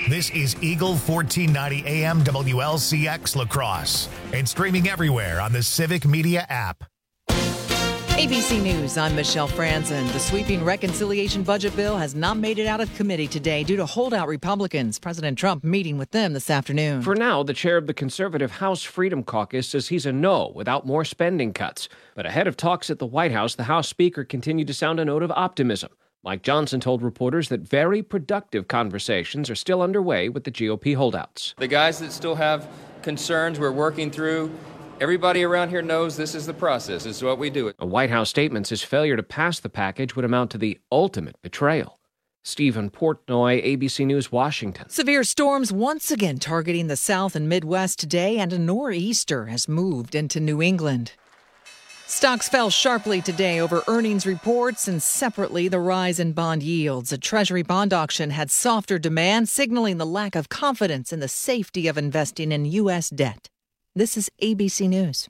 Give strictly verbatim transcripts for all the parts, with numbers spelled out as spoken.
This is Eagle fourteen ninety A M W L C X La Crosse and streaming everywhere on the Civic Media app. A B C News, I'm Michelle Franzen. The sweeping reconciliation budget bill has not made it out of committee today due to holdout Republicans. President Trump meeting with them this afternoon. For now, the chair of the conservative House Freedom Caucus says he's a no without more spending cuts. But ahead of talks at the White House, the House Speaker continued to sound a note of optimism. Mike Johnson told reporters that very productive conversations are still underway with the G O P holdouts. The guys that still have concerns we're working through, everybody around here knows this is the process. This is what we do. A White House statement says failure to pass the package would amount to the ultimate betrayal. Stephen Portnoy, A B C News, Washington. Severe storms once again targeting the South and Midwest today, and a nor'easter has moved into New England. Stocks fell sharply today over earnings reports and separately the rise in bond yields. A Treasury bond auction had softer demand, signaling the lack of confidence in the safety of investing in U S debt. This is A B C News.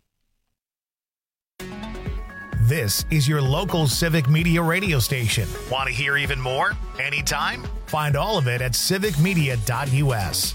This is your local Civic Media radio station. Want to hear even more? Anytime? Find all of it at civic media dot U S.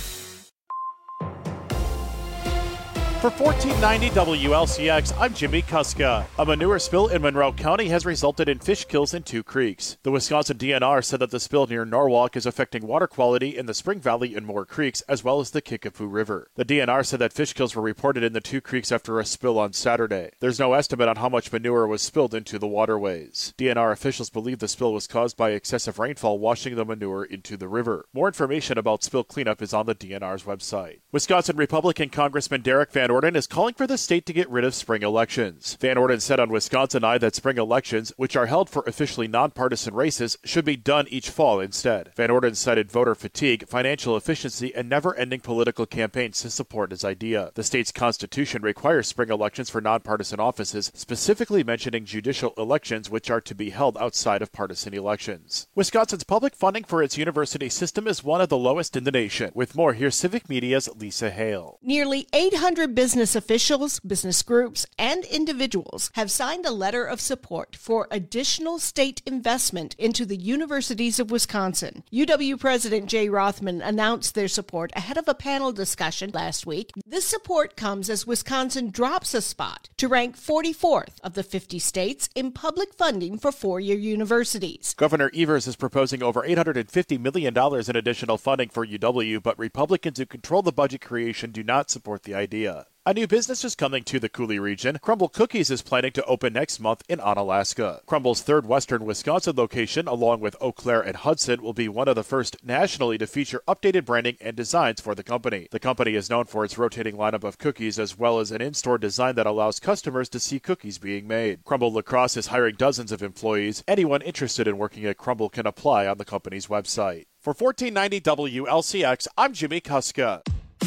For fourteen ninety W L C X, I'm Jimmy Kuska. A manure spill in Monroe County has resulted in fish kills in two creeks. The Wisconsin D N R said that the spill near Norwalk is affecting water quality in the Spring Valley and Moore Creeks, as well as the Kickapoo River. The D N R said that fish kills were reported in the two creeks after a spill on Saturday. There's no estimate on how much manure was spilled into the waterways. D N R officials believe the spill was caused by excessive rainfall washing the manure into the river. More information about spill cleanup is on the D N R's website. Wisconsin Republican Congressman Derek Van Orden is calling for the state to get rid of spring elections. Van Orden said on Wisconsin Eye that spring elections, which are held for officially nonpartisan races, should be done each fall instead. Van Orden cited voter fatigue, financial efficiency, and never-ending political campaigns to support his idea. The state's constitution requires spring elections for nonpartisan offices, specifically mentioning judicial elections, which are to be held outside of partisan elections. Wisconsin's public funding for its university system is one of the lowest in the nation. With more, here's Civic Media's Lisa Hale. Nearly eight hundred business officials, business groups, and individuals have signed a letter of support for additional state investment into the universities of Wisconsin. U W President Jay Rothman announced their support ahead of a panel discussion last week. This support comes as Wisconsin drops a spot to rank forty-fourth of the fifty states in public funding for four-year universities. Governor Evers is proposing over eight hundred fifty million dollars in additional funding for U W, but Republicans who control the budget creation do not support the idea. A new business is coming to the Cooley region. Crumble Cookies is planning to open next month in Onalaska. Crumble's third western Wisconsin location, along with Eau Claire and Hudson, will be one of the first nationally to feature updated branding and designs for the company. The company is known for its rotating lineup of cookies, as well as an in-store design that allows customers to see cookies being made. Crumble La Crosse is hiring dozens of employees. Anyone interested in working at Crumble can apply on the company's website. For fourteen ninety W L C X, I'm Jimmy Kuska.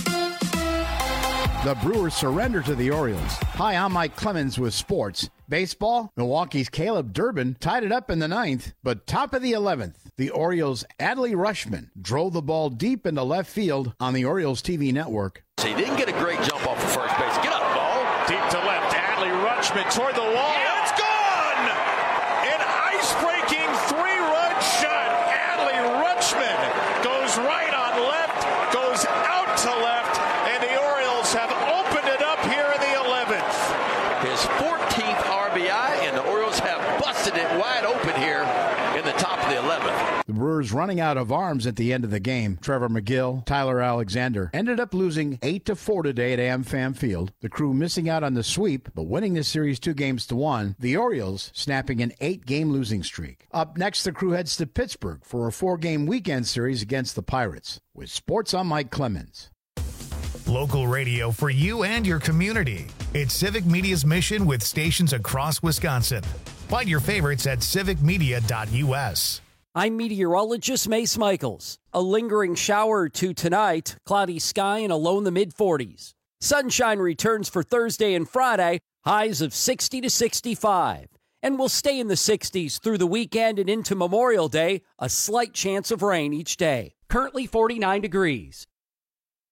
The Brewers surrender to the Orioles. Hi, I'm Mike Clemens with sports. Baseball, Milwaukee's Caleb Durbin tied it up in the ninth, but top of the eleventh, the Orioles' Adley Rutschman drove the ball deep into left field on the Orioles T V network. He didn't get a great jump off of first base. Get up, ball. Deep to left, Adley Rutschman toward the wall. Yeah. It's gone! An ice-breaking three-run shot. Adley Rutschman goes right on left, goes out to left, and the Orioles have opened it up here in the eleventh. His fourteenth R B I, and the Orioles have busted it wide open here in the top of the eleventh. The Brewers running out of arms at the end of the game. Trevor McGill, Tyler Alexander ended up losing eight to four today at AmFam Field. The Crew missing out on the sweep, but winning this series two games to one. The Orioles snapping an eight-game losing streak. Up next, the Crew heads to Pittsburgh for a four-game weekend series against the Pirates. With sports, I'm Mike Clemens. Local radio for you and your community. It's Civic Media's mission with stations across Wisconsin. Find your favorites at civic media dot U S. I'm meteorologist Mace Michaels. A lingering shower or two tonight, cloudy sky and a low in the mid-forties. Sunshine returns for Thursday and Friday, highs of sixty to sixty-five. And will stay in the sixties through the weekend and into Memorial Day, a slight chance of rain each day. Currently forty-nine degrees.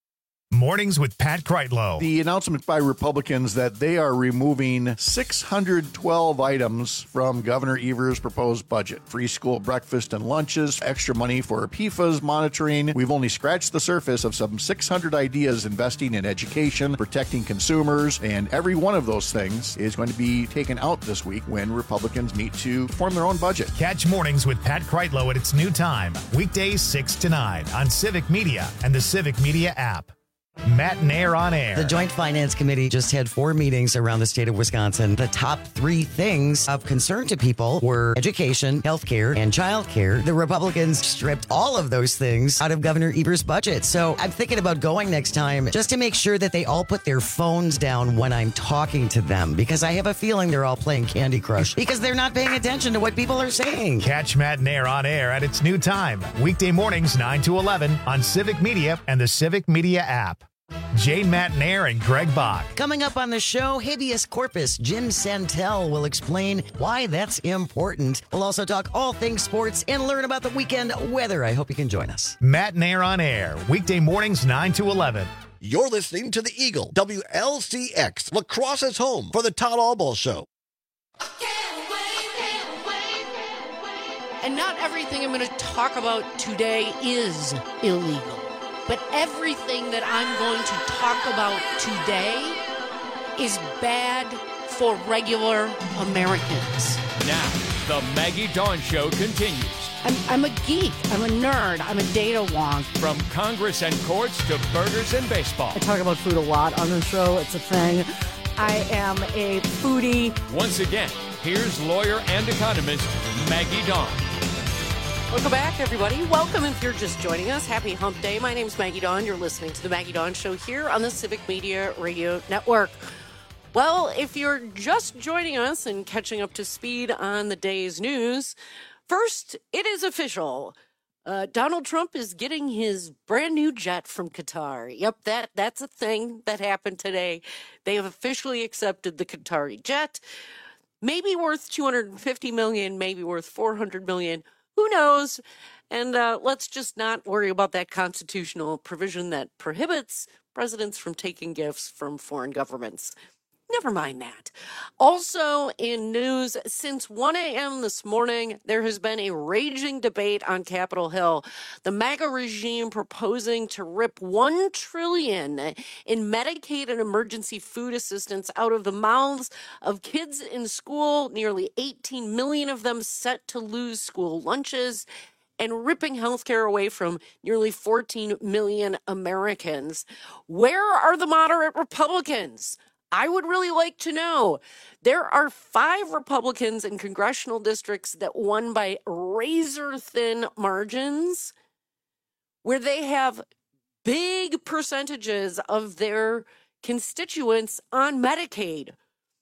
Mornings with Pat Kreitlow. The announcement by Republicans that they are removing six hundred twelve items from Governor Evers' proposed budget. Free school breakfast and lunches, extra money for P FAS monitoring. We've only scratched the surface of some six hundred ideas investing in education, protecting consumers, and every one of those things is going to be taken out this week when Republicans meet to form their own budget. Catch Mornings with Pat Kreitlow at its new time, weekdays six to nine on Civic Media and the Civic Media app. Matt Nair on air. The Joint Finance Committee just had four meetings around the state of Wisconsin. The top three things of concern to people were education, healthcare, and childcare. The Republicans stripped all of those things out of Governor Evers' budget. So I'm thinking about going next time just to make sure that they all put their phones down when I'm talking to them, because I have a feeling they're all playing Candy Crush because they're not paying attention to what people are saying. Catch Matt Nair on air at its new time, weekday mornings nine to eleven on Civic Media and the Civic Media app. Jane Matt Nair and Greg Bach. Coming up on the show, habeas corpus. Jim Santel will explain why that's important. We'll also talk all things sports and learn about the weekend weather. I hope you can join us. Matt Nair on air, weekday mornings nine to eleven. You're listening to the Eagle, W L C X, Lacrosse's home for the Todd Albaugh Show. And not everything I'm going to talk about today is illegal. But everything that I'm going to talk about today is bad for regular Americans. Now, the Maggie Dawn Show continues. I'm, I'm a geek. I'm a nerd. I'm a data wonk. From Congress and courts to burgers and baseball. I talk about food a lot on the show. It's a thing. I am a foodie. Once again, here's lawyer and economist Maggie Dawn. Welcome back, everybody. Welcome if you're just joining us. Happy Hump Day. My name's Maggie Dawn. You're listening to the Maggie Dawn Show here on the Civic Media Radio Network. Well, if you're just joining us and catching up to speed on the day's news, first, it is official. Uh, Donald Trump is getting his brand new jet from Qatar. Yep, that that's a thing that happened today. They have officially accepted the Qatari jet. Maybe worth two hundred fifty million dollars, maybe worth four hundred million dollars. Who knows? And uh, let's just not worry about that constitutional provision that prohibits presidents from taking gifts from foreign governments. Never mind that. Also in news, since one a.m. this morning, there has been a raging debate on Capitol Hill. The MAGA regime proposing to rip one trillion dollars in Medicaid and emergency food assistance out of the mouths of kids in school, nearly eighteen million of them set to lose school lunches, and ripping healthcare away from nearly fourteen million Americans. Where are the moderate Republicans? I would really like to know. There are five Republicans in congressional districts that won by razor-thin margins, where they have big percentages of their constituents on Medicaid.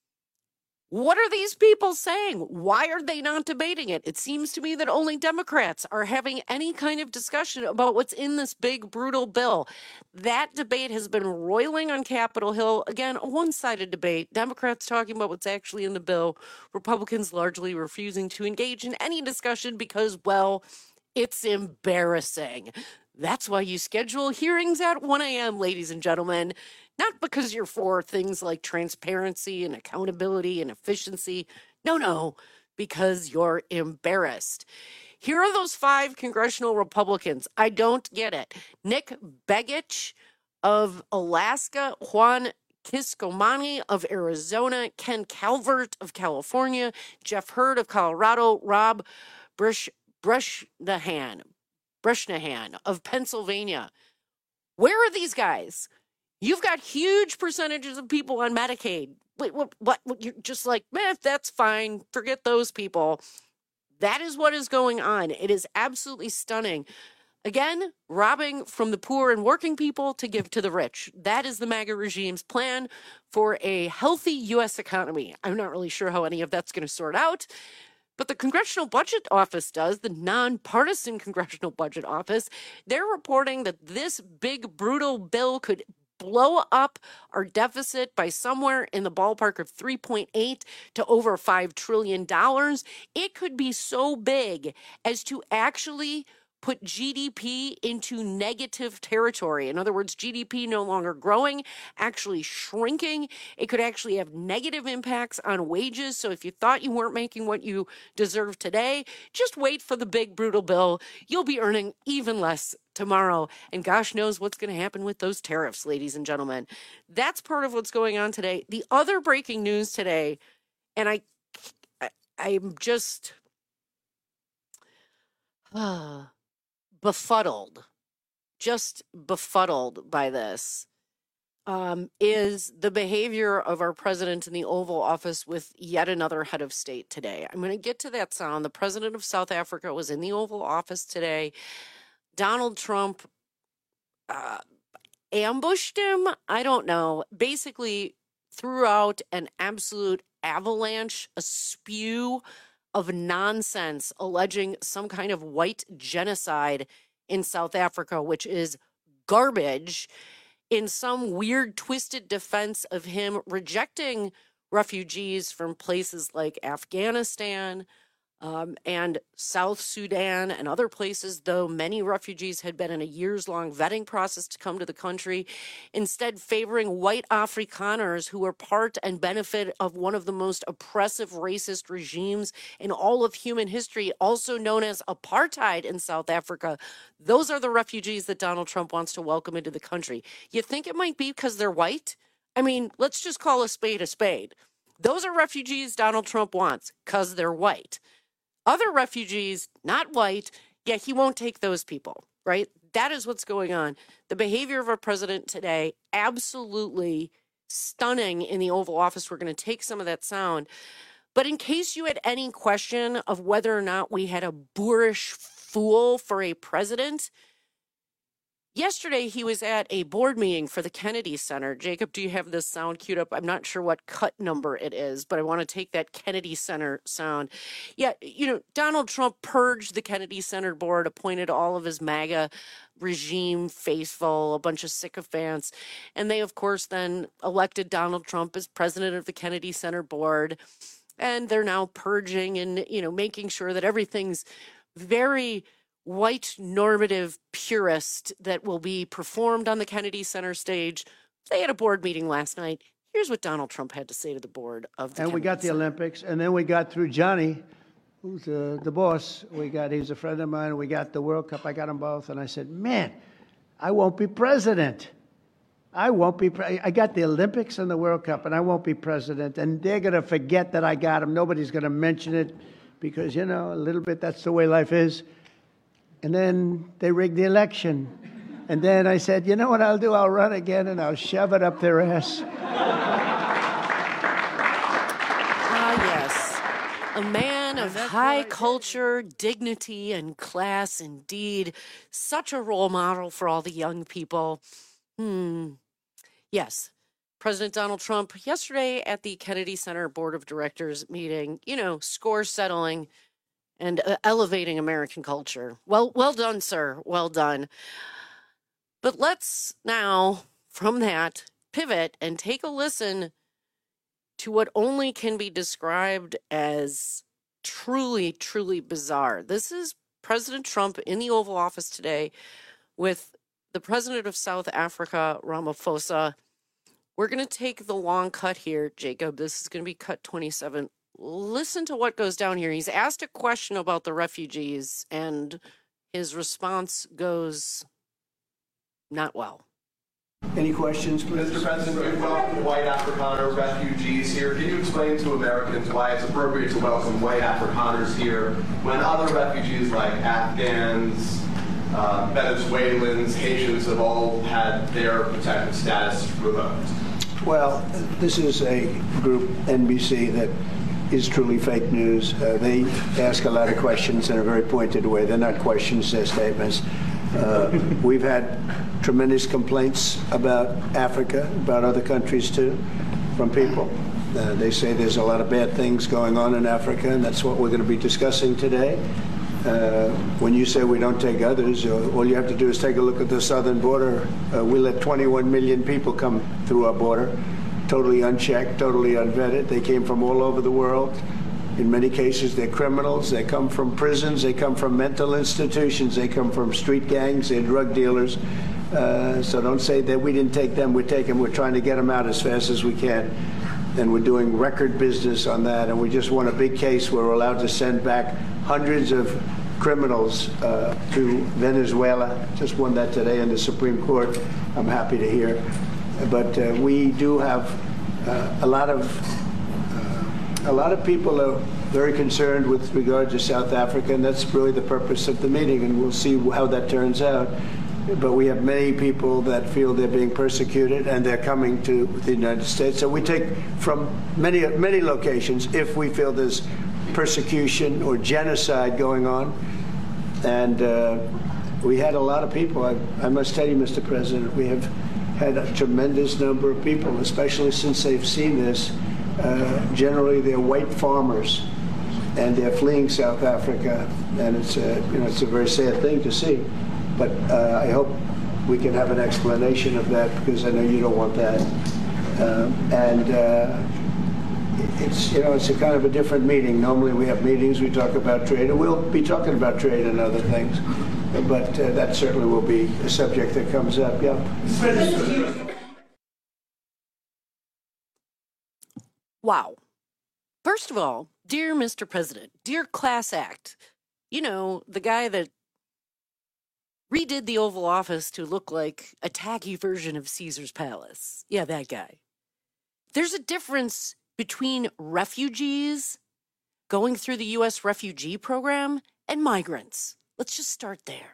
What are these people saying? Why are they not debating it? It seems to me that only Democrats are having any kind of discussion about what's in this big, brutal bill. That debate has been roiling on Capitol Hill. Again, a one-sided debate. Democrats talking about what's actually in the bill. Republicans largely refusing to engage in any discussion because, well, it's embarrassing. That's why you schedule hearings at one a.m., ladies and gentlemen. Not because you're for things like transparency and accountability and efficiency. No, no, because you're embarrassed. Here are those five congressional Republicans. I don't get it. Nick Begich of Alaska, Juan Kiscomani of Arizona, Ken Calvert of California, Jeff Hurd of Colorado, Rob Brush, Breshnahan, Breshnahan of Pennsylvania. Where are these guys? You've got huge percentages of people on Medicaid. Wait, what, what, what? You're just like, man, that's fine. Forget those people. That is what is going on. It is absolutely stunning. Again, robbing from the poor and working people to give to the rich. That is the MAGA regime's plan for a healthy U S economy. I'm not really sure how any of that's going to sort out. But the Congressional Budget Office does, the nonpartisan Congressional Budget Office. They're reporting that this big, brutal bill could blow up our deficit by somewhere in the ballpark of three point eight to over five trillion dollars. It could be so big as to actually put G D P into negative territory. In other words, G D P no longer growing, actually shrinking. It could actually have negative impacts on wages. So if you thought you weren't making what you deserve today, just wait for the big brutal bill. You'll be earning even less tomorrow. And gosh knows what's going to happen with those tariffs, ladies and gentlemen. That's part of what's going on today. The other breaking news today, and I, I I'm just uh, befuddled, just befuddled by this, um, is the behavior of our president in the Oval Office with yet another head of state today. I'm going to get to that sound. The president of South Africa was in the Oval Office today. Donald Trump uh, ambushed him. I don't know. Basically threw out an absolute avalanche, a spew of nonsense alleging some kind of white genocide in South Africa, which is garbage, in some weird twisted defense of him rejecting refugees from places like Afghanistan um, and South Sudan and other places, though many refugees had been in a years-long vetting process to come to the country, instead favoring white Afrikaners who were part and benefit of one of the most oppressive racist regimes in all of human history, also known as apartheid in South Africa. Those are the refugees that Donald Trump wants to welcome into the country. You think it might be because they're white? I mean, let's just call a spade a spade. Those are refugees Donald Trump wants because they're white. Other refugees, not white, yeah, he won't take those people, right? That is what's going on. The behavior of our president today, absolutely stunning in the Oval Office. We're going to take some of that sound. But in case you had any question of whether or not we had a boorish fool for a president, yesterday he was at a board meeting for the Kennedy Center. Jacob, do you have this sound queued up? I'm not sure what cut number it is, but I want to take that Kennedy Center sound. Yeah, you know, Donald Trump purged the Kennedy Center board, appointed all of his MAGA regime faithful, a bunch of sycophants, and they, of course, then elected Donald Trump as president of the Kennedy Center board, and they're now purging and, you know, making sure that everything's very white normative purist that will be performed on the Kennedy Center stage. They had a board meeting last night. Here's what Donald Trump had to say to the board of the And Kennedy we got the Center. Olympics, and then we got through Johnny, who's uh, the boss. We got, he's a friend of mine. We got the World Cup. I got them both. And I said, man, I won't be president. I won't be, pre- I got the Olympics and the World Cup, and I won't be president. And they're going to forget that I got them. Nobody's going to mention it because, you know, a little bit, that's the way life is. And then they rigged the election. And then I said, you know what I'll do? I'll run again and I'll shove it up their ass. Ah, yes. A man of high culture, dignity, and class indeed. Such a role model for all the young people. Hmm. Yes. President Donald Trump yesterday at the Kennedy Center Board of Directors meeting, you know, score settling and uh, elevating American culture. Well, well done, sir. Well done. But let's now, from that, pivot and take a listen to what only can be described as truly, truly bizarre. This is President Trump in the Oval Office today with the president of South Africa, Ramaphosa. We're going to take the long cut here, Jacob. This is going to be cut twenty-seven. Listen to what goes down here. He's asked a question about the refugees, and his response goes not well. Any questions, please? Mister President, you welcome white Afrikaner refugees here. Can you explain to Americans why it's appropriate to welcome white Afrikaners here when other refugees like Afghans, uh, Venezuelans, Haitians have all had their protected status revoked? Well, this is a group, N B C, that is truly fake news. Uh, they ask a lot of questions in a very pointed way. They're not questions, they're statements. Uh, we've had tremendous complaints about Africa, about other countries too, from people. Uh, they say there's a lot of bad things going on in Africa, and that's what we're going to be discussing today. Uh, when you say we don't take others, uh, all you have to do is take a look at the southern border. Uh, we let twenty-one million people come through our border, totally unchecked, totally unvetted. They came from all over the world. In many cases, they're criminals. They come from prisons. They come from mental institutions. They come from street gangs. They're drug dealers. Uh, so don't say that we didn't take them. We take them. We're trying to get them out as fast as we can. And we're doing record business on that. And we just won a big case where we're allowed to send back hundreds of criminals uh, to Venezuela. Just won that today in the Supreme Court. I'm happy to hear. But uh, we do have uh, a lot of uh, a lot of people are very concerned with regard to South Africa, and that's really the purpose of the meeting. And we'll see how that turns out. But we have many people that feel they're being persecuted, and they're coming to the United States. So we take from many many locations if we feel there's persecution or genocide going on. And uh, we had a lot of people. I, I must tell you, Mister President, we have had a tremendous number of people, especially since they've seen this. Uh, generally, they're white farmers, and they're fleeing South Africa, and it's a, you know, it's a very sad thing to see. But uh, I hope we can have an explanation of that, because I know you don't want that. Um, and uh, it's, you know, it's a kind of a different meeting. Normally we have meetings, we talk about trade, and we'll be talking about trade and other things. But uh, that certainly will be a subject that comes up, yeah. Wow. First of all, dear Mister President, dear Class Act, you know, the guy that redid the Oval Office to look like a tacky version of Caesar's Palace. Yeah, that guy. There's a difference between refugees going through the U S refugee program and migrants. Let's just start there.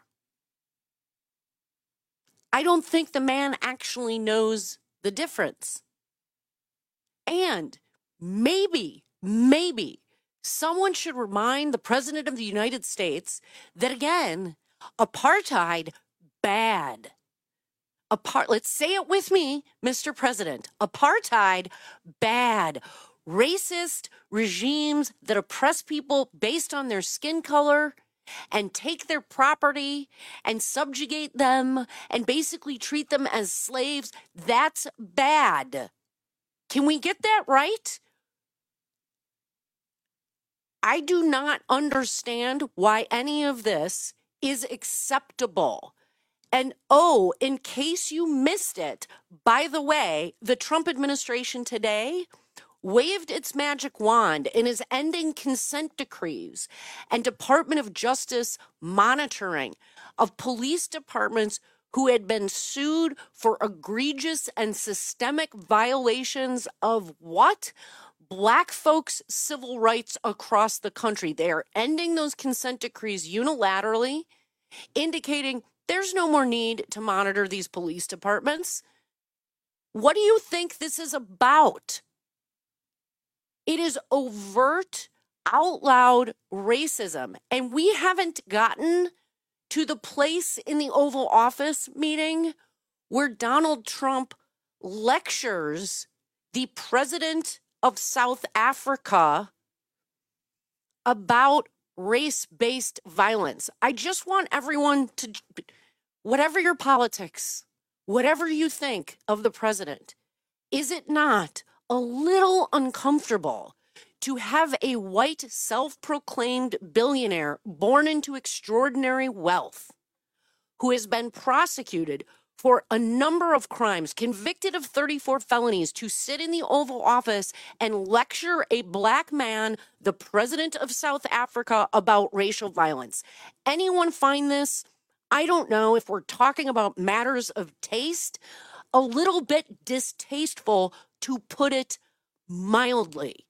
I don't think the man actually knows the difference. And maybe, maybe someone should remind the President of the United States that, again, apartheid, bad. Apart, let's say it with me, Mister President. Apartheid, bad. Racist regimes that oppress people based on their skin color and take their property and subjugate them and basically treat them as slaves, that's bad. Can we get that right? I do not understand why any of this is acceptable. And oh, in case you missed it, by the way, the Trump administration today waved its magic wand and is ending consent decrees and Department of Justice monitoring of police departments who had been sued for egregious and systemic violations of what? Black folks' civil rights across the country. They are ending those consent decrees unilaterally, indicating there's no more need to monitor these police departments. What do you think this is about? It is overt, out loud racism. And we haven't gotten to the place in the Oval Office meeting where Donald Trump lectures the president of South Africa about race-based violence. I just want everyone to, whatever your politics, whatever you think of the president, is it not a little uncomfortable to have a white self-proclaimed billionaire born into extraordinary wealth who has been prosecuted for a number of crimes, convicted of thirty-four felonies, to sit in the Oval Office and lecture a black man, the president of South Africa, about racial violence? Anyone find this, I don't know, if we're talking about matters of taste, a little bit distasteful, to put it mildly?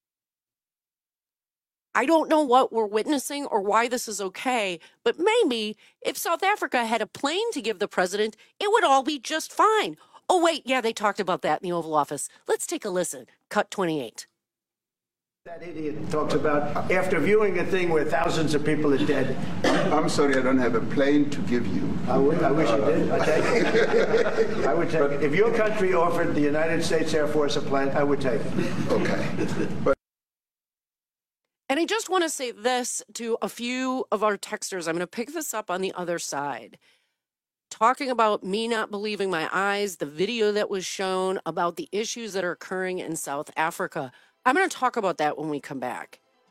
I don't know what we're witnessing or why this is okay, but maybe if South Africa had a plane to give the president, it would all be just fine. Oh, wait, yeah, they talked about that in the Oval Office. Let's take a listen. Cut twenty-eight. That idiot talks about after viewing a thing where thousands of people are dead. I'm sorry, I don't have a plane to give you. I, would, I wish you did. I'd take it. I would take it. If your country offered the United States Air Force a plane, I would take it. Okay. But And I just want to say this to a few of our texters. I'm going to pick this up on the other side. Talking about me not believing my eyes, the video that was shown about the issues that are occurring in South Africa. I'm going to talk about that when we come back.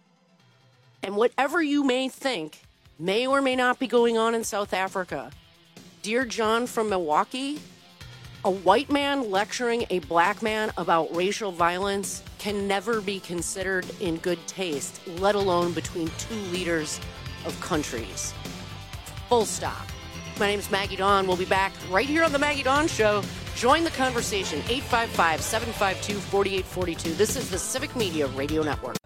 And whatever you may think may or may not be going on in South Africa, dear John from Milwaukee, a white man lecturing a black man about racial violence can never be considered in good taste, let alone between two leaders of countries. Full stop. My name's Maggie Dawn. We'll be back right here on The Maggie Dawn Show. Join the conversation, eight five five, seven five two, four eight four two. This is the Civic Media Radio Network.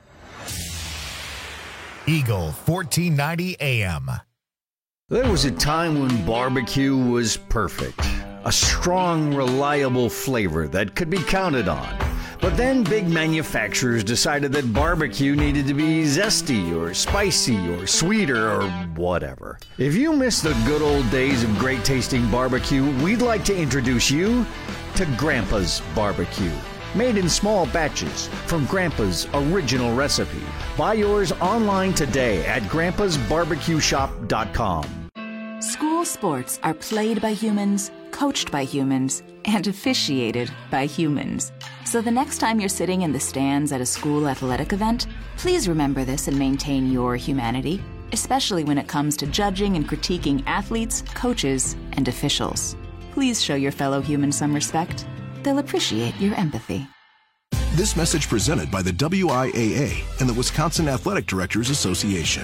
Eagle fourteen ninety A M. There was a time when barbecue was perfect. A strong, reliable flavor that could be counted on. But then big manufacturers decided that barbecue needed to be zesty or spicy or sweeter or whatever. If you miss the good old days of great tasting barbecue, we'd like to introduce you to Grandpa's Barbecue. Made in small batches from Grandpa's original recipe. Buy yours online today at grandpas barbecue shop dot com. School sports are played by humans, coached by humans, and officiated by humans. So the next time you're sitting in the stands at a school athletic event, please remember this and maintain your humanity, especially when it comes to judging and critiquing athletes, coaches, and officials. Please show your fellow humans some respect. They'll appreciate your empathy. This message presented by the W I A A and the Wisconsin Athletic Directors Association.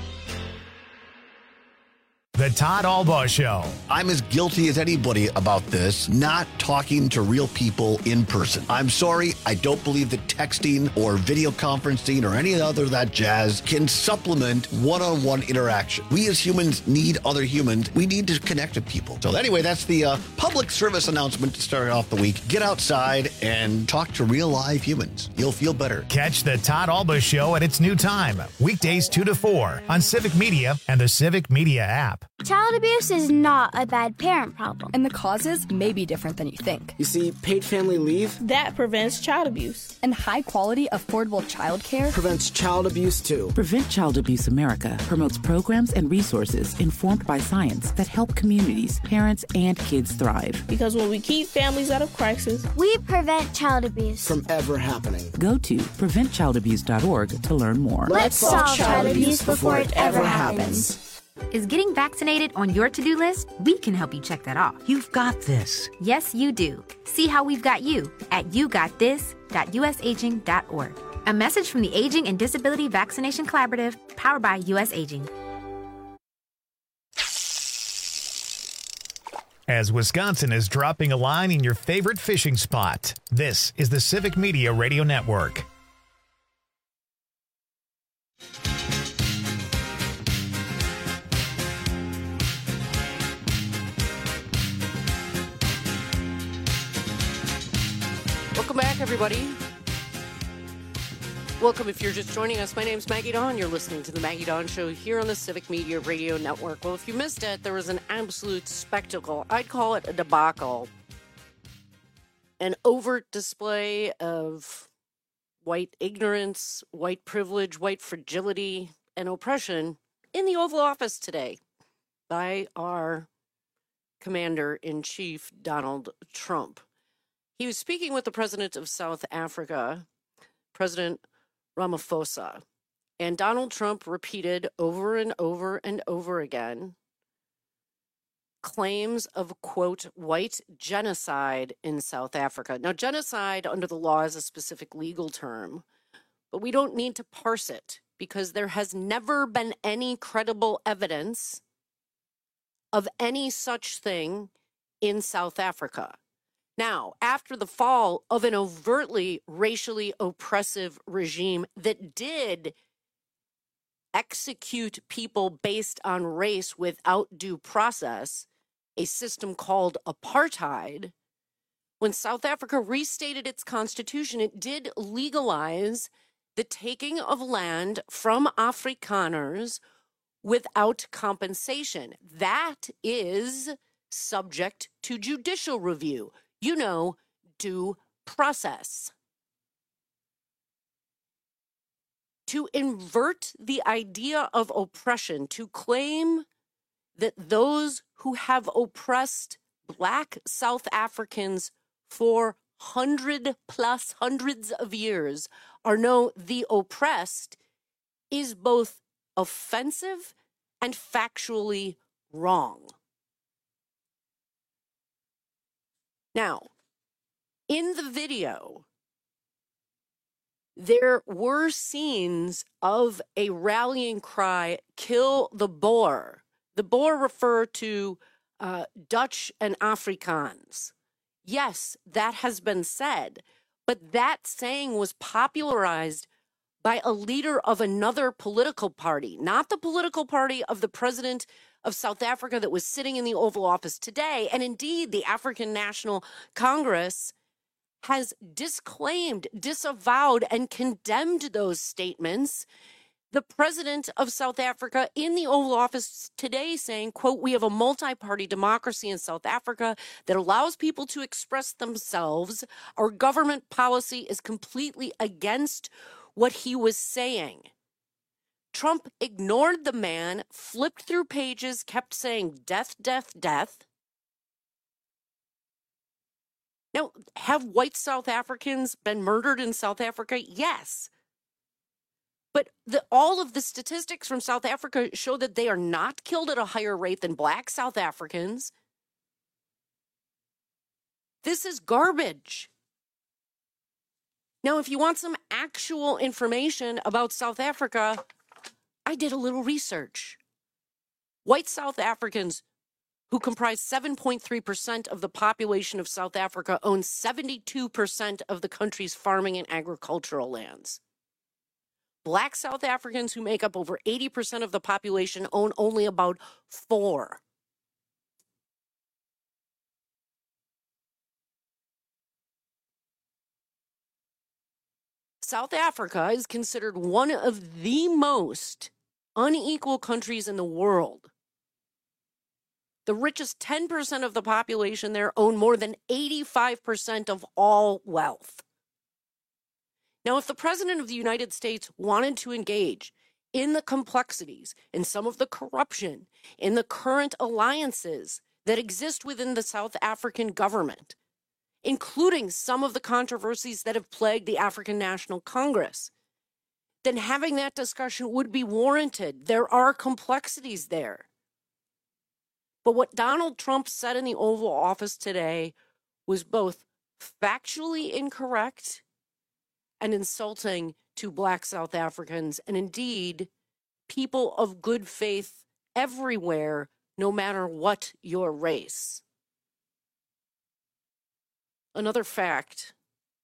The Todd Albaugh Show. I'm as guilty as anybody about this, not talking to real people in person. I'm sorry, I don't believe that texting or video conferencing or any other of that jazz can supplement one-on-one interaction. We as humans need other humans. We need to connect with people. So anyway, that's the uh, public service announcement to start off the week. Get outside and talk to real live humans. You'll feel better. Catch the Todd Albaugh Show at its new time, weekdays two to four on Civic Media and the Civic Media app. Child abuse is not a bad parent problem. And the causes may be different than you think. You see, paid family leave that prevents child abuse. And high-quality, affordable childcare prevents child abuse, too. Prevent Child Abuse America promotes programs and resources informed by science that help communities, parents, and kids thrive. Because when we keep families out of crisis, we prevent child abuse from ever happening. Go to prevent child abuse dot org to learn more. Let's solve child abuse before it ever happens. Is getting vaccinated on your to-do list? We can help you check that off. You've got this. Yes, you do. See how we've got you at you got this dot u s aging dot org. A message from the Aging and Disability Vaccination Collaborative, powered by U S Aging. As Wisconsin is dropping a line in your favorite fishing spot, this is the Civic Media Radio Network. Welcome back, everybody. Welcome if you're just joining us. My name's Maggie Dawn. You're listening to The Maggie Dawn Show here on the Civic Media Radio Network. Well, if you missed it, there was an absolute spectacle. I'd call it a debacle. An overt display of white ignorance, white privilege, white fragility, and oppression in the Oval Office today by our Commander-in-Chief, Donald Trump. He was speaking with the president of South Africa, President Ramaphosa, and Donald Trump repeated over and over and over again claims of, quote, white genocide in South Africa. Now, genocide under the law is a specific legal term, but we don't need to parse it because there has never been any credible evidence of any such thing in South Africa. Now, after the fall of an overtly racially oppressive regime that did execute people based on race without due process, a system called apartheid, when South Africa restated its constitution, it did legalize the taking of land from Afrikaners without compensation. That is subject to judicial review. You know, due process. To invert the idea of oppression, to claim that those who have oppressed Black South Africans for hundred plus hundreds of years are now the oppressed is both offensive and factually wrong. Now, in the video, there were scenes of a rallying cry, "Kill the Boer." The Boer refer to uh, Dutch and Afrikaans. Yes, that has been said, but that saying was popularized by a leader of another political party, not the political party of the president of South Africa that was sitting in the Oval Office today. And indeed, the African National Congress has disclaimed, disavowed, and condemned those statements. The president of South Africa in the Oval Office today saying, quote, "We have a multi-party democracy in South Africa that allows people to express themselves. Our government policy is completely against what he was saying." Trump ignored the man, flipped through pages, kept saying death, death, death. Now, have white South Africans been murdered in South Africa? Yes. But the, all of the statistics from South Africa show that they are not killed at a higher rate than black South Africans. This is garbage. Now, if you want some actual information about South Africa, I did a little research. White South Africans, who comprise seven point three percent of the population of South Africa, own seventy-two percent of the country's farming and agricultural lands. Black South Africans, who make up over eighty percent of the population, own only about four. South Africa is considered one of the most unequal countries in the world. The richest ten percent of the population there own more than eighty-five percent of all wealth. Now, if the President of the United States wanted to engage in the complexities, in some of the corruption, in the current alliances that exist within the South African government, including some of the controversies that have plagued the African National Congress, then having that discussion would be warranted. There are complexities there. But what Donald Trump said in the Oval Office today was both factually incorrect and insulting to Black South Africans, and indeed people of good faith everywhere, no matter what your race. Another fact.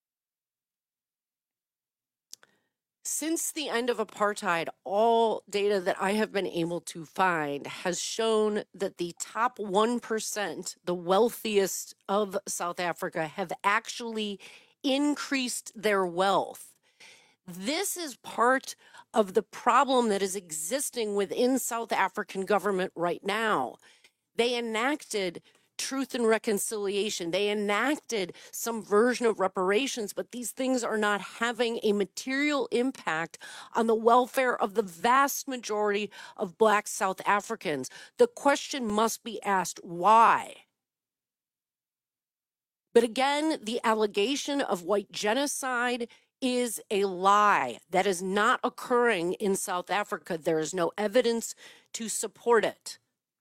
Since the end of apartheid, all data that I have been able to find has shown that the top one percent, the wealthiest of South Africa, have actually increased their wealth. This is part of the problem that is existing within South African government right now. They enacted Truth and Reconciliation. They enacted some version of reparations, but these things are not having a material impact on the welfare of the vast majority of Black South Africans. The question must be asked, why? But again, the allegation of white genocide is a lie. That is not occurring in South Africa. There is no evidence to support it.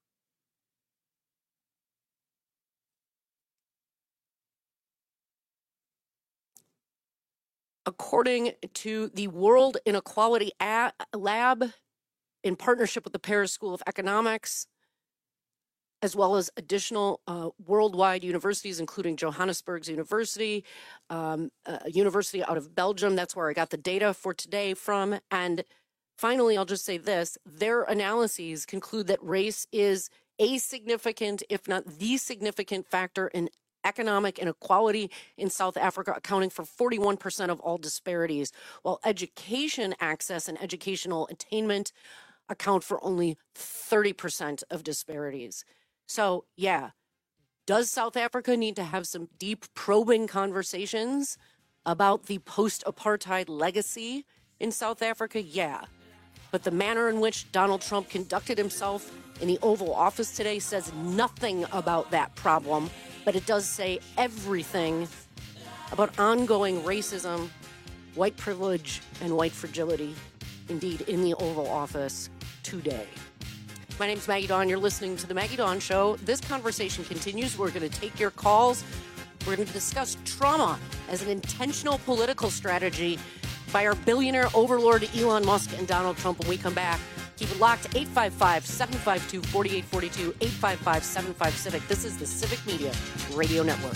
According to the World Inequality Lab, in partnership with the Paris School of Economics, as well as additional uh, worldwide universities, including Johannesburg's University, um, a university out of Belgium. That's where I got the data for today from. And finally, I'll just say this. Their analyses conclude that race is a significant, if not the significant factor in economic inequality in South Africa, accounting for forty-one percent of all disparities, while education access and educational attainment account for only thirty percent of disparities. So, yeah, does South Africa need to have some deep probing conversations about the post-apartheid legacy in South Africa? Yeah. But the manner in which Donald Trump conducted himself in the Oval Office today says nothing about that problem, but it does say everything about ongoing racism, white privilege, and white fragility indeed in the Oval Office today. My name's Maggie Dawn. You're listening to The Maggie Dawn Show. This conversation continues. We're going to take your calls. We're going to discuss trauma as an intentional political strategy by our billionaire overlord Elon Musk and Donald Trump when we come back. Keep it locked. eight five five, seven five two, four eight four two, eight five five, seven five Civic. This is the Civic Media Radio Network.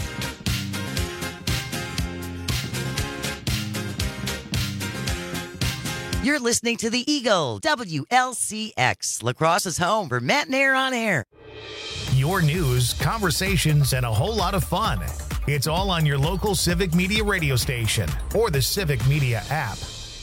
You're listening to The Eagle, W L C X, La Crosse's home for Matt Nair on air. Your news, conversations, and a whole lot of fun. It's all on your local Civic Media radio station or the Civic Media app.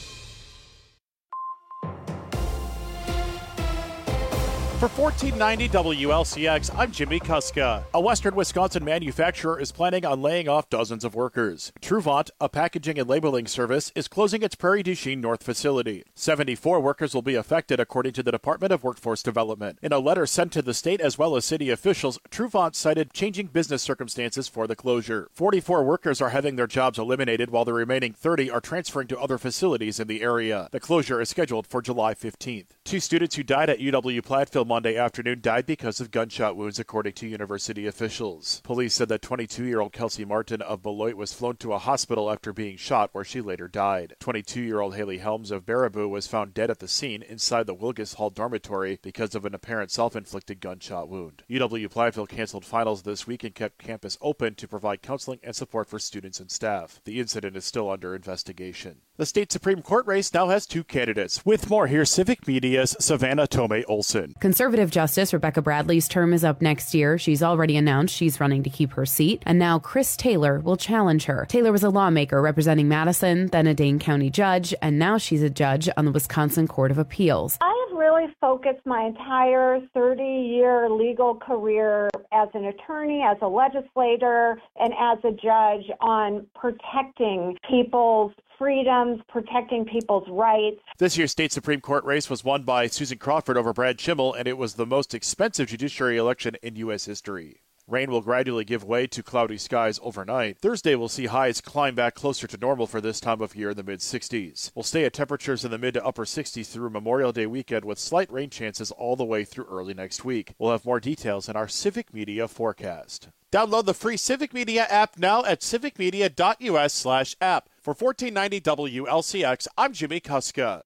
For fourteen ninety W L C X, I'm Jimmy Kuska. A western Wisconsin manufacturer is planning on laying off dozens of workers. Truvant, a packaging and labeling service, is closing its Prairie du Chien North facility. seventy-four workers will be affected, according to the Department of Workforce Development. In a letter sent to the state as well as city officials, Truvant cited changing business circumstances for the closure. forty-four workers are having their jobs eliminated, while the remaining thirty are transferring to other facilities in the area. The closure is scheduled for July fifteenth. Two students who died at U W Platteville Monday afternoon died because of gunshot wounds, according to university officials. Police said that twenty-two-year-old Kelsey Martin of Beloit was flown to a hospital after being shot, where she later died. twenty-two-year-old Haley Helms of Baraboo was found dead at the scene inside the Wilgus Hall dormitory because of an apparent self-inflicted gunshot wound. U W Platteville canceled finals this week and kept campus open to provide counseling and support for students and staff. The incident is still under investigation. The state Supreme Court race now has two candidates. With more, here's Civic Media's Savannah Tomei Olson. Conservative Justice Rebecca Bradley's term is up next year. She's already announced she's running to keep her seat, and now Chris Taylor will challenge her. Taylor was a lawmaker representing Madison, then a Dane County judge, and now she's a judge on the Wisconsin Court of Appeals. I have really focused my entire thirty-year legal career as an attorney, as a legislator, and as a judge on protecting people's freedoms, protecting people's rights. This year's state Supreme Court race was won by Susan Crawford over Brad Schimmel, and it was the most expensive judiciary election in U S history. Rain will gradually give way to cloudy skies overnight. Thursday will see highs climb back closer to normal for this time of year in the mid-sixties. We'll stay at temperatures in the mid to upper sixties through Memorial Day weekend, with slight rain chances all the way through early next week. We'll have more details in our Civic Media forecast. Download the free Civic Media app now at civicmedia.us slash app. For fourteen ninety W L C X, I'm Jimmy Kuska.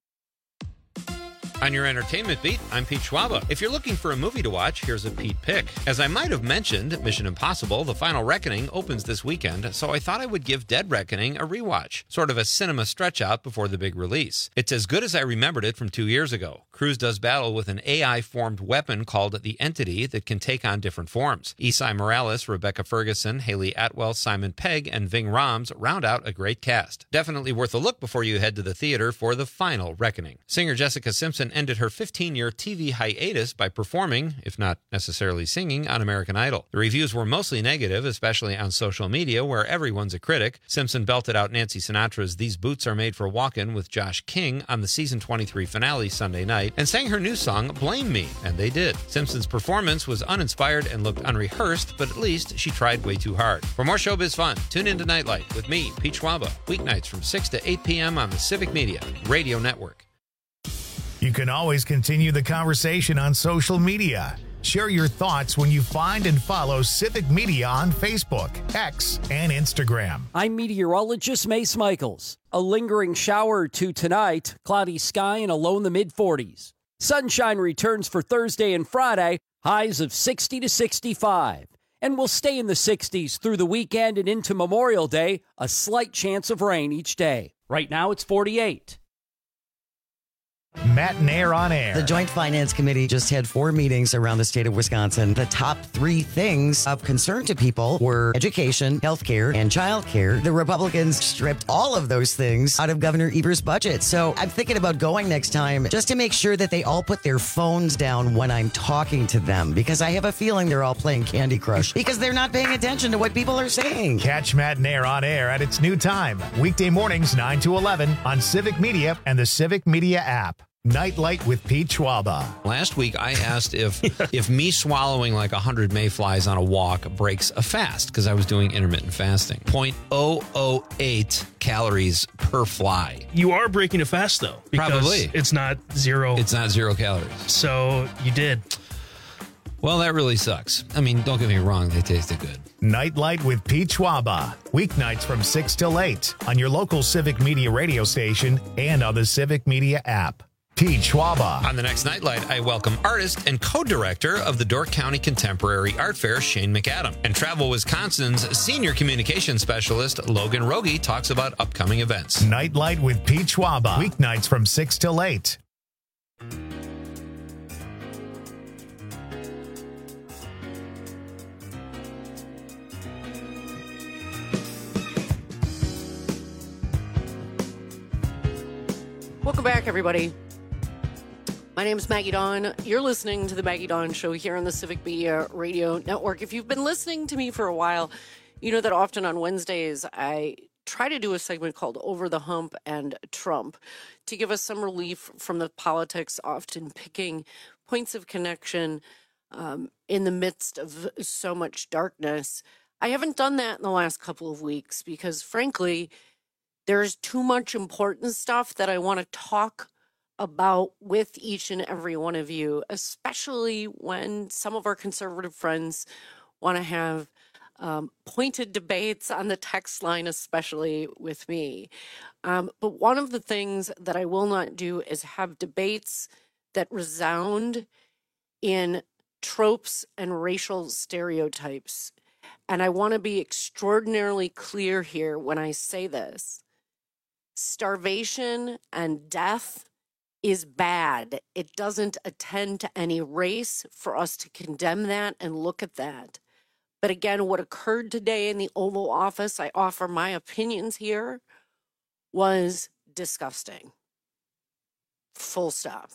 On your entertainment beat, I'm Pete Schwaba. If you're looking for a movie to watch, here's a Pete pick. As I might have mentioned, Mission Impossible: The Final Reckoning opens this weekend, so I thought I would give Dead Reckoning a rewatch, sort of a cinema stretch out before the big release. It's as good as I remembered it from two years ago. Cruise does battle with an A I-formed weapon called the Entity that can take on different forms. Esai Morales, Rebecca Ferguson, Haley Atwell, Simon Pegg, and Ving Rhames round out a great cast. Definitely worth a look before you head to the theater for The Final Reckoning. Singer Jessica Simpson ended her fifteen-year T V hiatus by performing, if not necessarily singing, on American Idol. The reviews were mostly negative, especially on social media, where everyone's a critic. Simpson belted out Nancy Sinatra's These Boots Are Made for Walkin' with Josh King on the season twenty-three finale Sunday night, and sang her new song, Blame Me, and they did. Simpson's performance was uninspired and looked unrehearsed, but at least she tried way too hard. For more showbiz fun, tune in to Nightlight with me, Pete Schwaba, weeknights from six to eight p.m. on the Civic Media Radio Network. You can always continue the conversation on social media. Share your thoughts when you find and follow Civic Media on Facebook, X, and Instagram. I'm meteorologist Mace Michaels. A lingering shower or two tonight, cloudy sky and a low in the mid forties. Sunshine returns for Thursday and Friday, highs of sixty to sixty-five. And we'll stay in the sixties through the weekend and into Memorial Day, a slight chance of rain each day. Right now it's forty-eight. Matt Nair on air. The Joint Finance Committee just had four meetings around the state of Wisconsin. The top three things of concern to people were education, healthcare, and childcare. The Republicans stripped all of those things out of Governor Evers' budget. So I'm thinking about going next time just to make sure that they all put their phones down when I'm talking to them, because I have a feeling they're all playing Candy Crush because they're not paying attention to what people are saying. Catch Matt Nair on air at its new time, weekday mornings nine to eleven on Civic Media and the Civic Media app. Nightlight with Pete Schwaba. Last week, I asked if if me swallowing like one hundred mayflies on a walk breaks a fast, because I was doing intermittent fasting. zero point zero zero eight calories per fly. You are breaking a fast, though. Because Probably. It's not zero. It's not zero calories. So you did. Well, that really sucks. I mean, don't get me wrong. They tasted good. Nightlight with Pete Schwaba. Weeknights from six till eight on your local Civic Media radio station and on the Civic Media app. Pete Schwaba. On the next Nightlight, I welcome artist and co-director of the Door County Contemporary Art Fair, Shane McAdam. And Travel Wisconsin's senior communications specialist, Logan Rogie, talks about upcoming events. Nightlight with Pete Schwaba. Weeknights from six till eight. Welcome back, everybody. My name is Maggie Dawn. You're listening to the Maggie Dawn Show here on the Civic Media Radio Network. If you've been listening to me for a while, you know that often on Wednesdays I try to do a segment called Over the Hump and Trump to give us some relief from the politics, often picking points of connection um, in the midst of so much darkness. I haven't done that in the last couple of weeks because, frankly, there's too much important stuff that I want to talk about with each and every one of you, especially when some of our conservative friends want to have um, pointed debates on the text line, especially with me. Um, but one of the things that I will not do is have debates that resound in tropes and racial stereotypes. And I want to be extraordinarily clear here when I say this. Starvation and death is bad. It doesn't attend to any race for us to condemn that and look at that. But again, what occurred today in the Oval Office, I offer my opinions here, was disgusting. Full stop.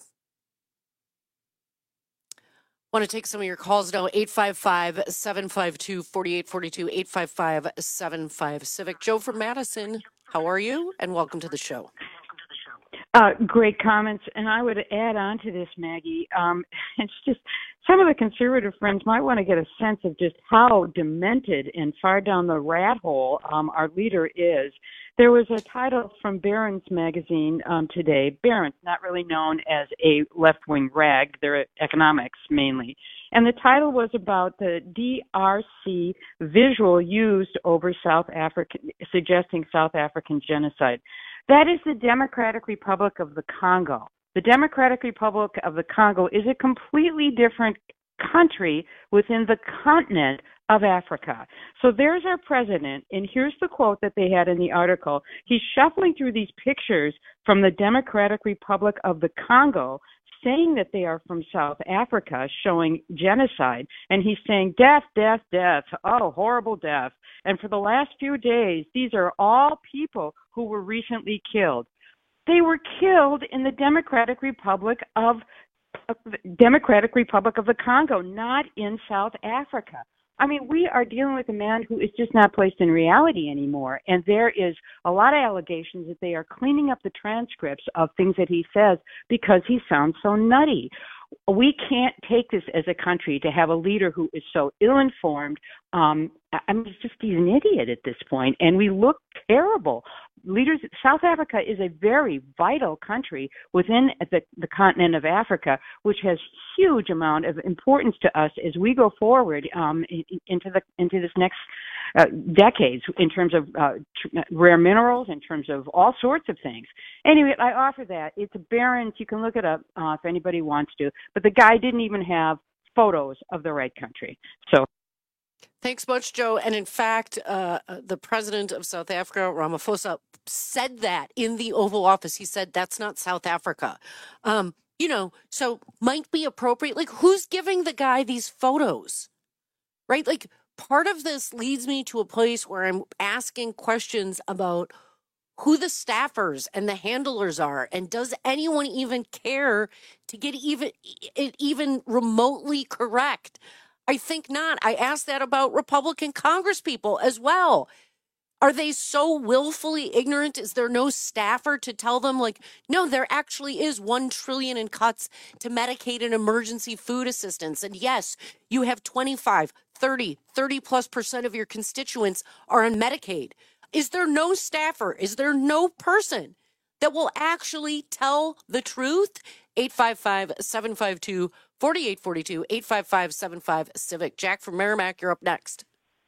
Want to take some of your calls now, eight five five, seven five two, four eight four two, eight five five, seven five Civic. Joe from Madison, how are you? And welcome to the show. Uh, great comments. And I would add on to this, Maggie. Um, it's just some of the conservative friends might want to get a sense of just how demented and far down the rat hole um, our leader is. There was a title from Barron's magazine um, today. Barron's, not really known as a left-wing rag. They're economics mainly. And the title was about the D R C visual used over South Africa, suggesting South African genocide. That is the Democratic Republic of the Congo. The Democratic Republic of the Congo is a completely different country within the continent of Africa. So there's our president, and here's the quote that they had in the article. He's shuffling through these pictures from the Democratic Republic of the Congo, saying that they are from South Africa, showing genocide, and he's saying death, death, death, oh, horrible death. And for the last few days, these are all people who were recently killed. They were killed in the Democratic Republic of Democratic Republic of the Congo, not in South Africa. I mean, we are dealing with a man who is just not placed in reality anymore. And there is a lot of allegations that they are cleaning up the transcripts of things that he says because he sounds so nutty. We can't take this as a country to have a leader who is so ill-informed. Um, I mean, it's just he's an idiot at this point, and we look terrible. Leaders, South Africa is a very vital country within the, the continent of Africa, which has huge amount of importance to us as we go forward um, into the into this next uh, decades in terms of uh, tr- rare minerals, in terms of all sorts of things. Anyway, I offer that. It's a Barron's. You can look it up uh, if anybody wants to. But the guy didn't even have photos of the right country. So. Thanks much, Joe. And in fact, uh, the president of South Africa, Ramaphosa, said that in the Oval Office. He said, that's not South Africa. Um, you know, so might be appropriate. Like, who's giving the guy these photos? Right? Like, part of this leads me to a place where I'm asking questions about who the staffers and the handlers are. And does anyone even care to get even it even remotely correct? I think not. I asked that about Republican congresspeople as well. Are they so willfully ignorant? Is there no staffer to tell them, like, no, there actually is one trillion in cuts to Medicaid and emergency food assistance. And yes, you have twenty-five, thirty, thirty plus percent of your constituents are on Medicaid. Is there no staffer? Is there no person that will actually tell the truth? eight five five, seven five two, four eight four two, eight five five, seven five Civic. Jack from Merrimack, you're up next.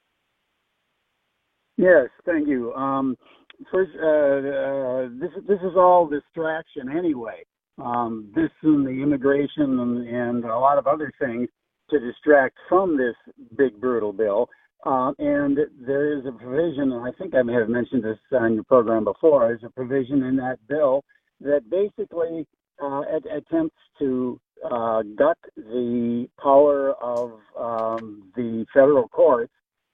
Yes, thank you. Um, first, uh, uh, this this is all distraction anyway. Um, this and the immigration and, and a lot of other things to distract from this big brutal bill. Uh, and there is a provision, and I think I may have mentioned this on your program before. There's a provision in that bill that basically uh, at, attempts to uh, gut the power of um, the federal courts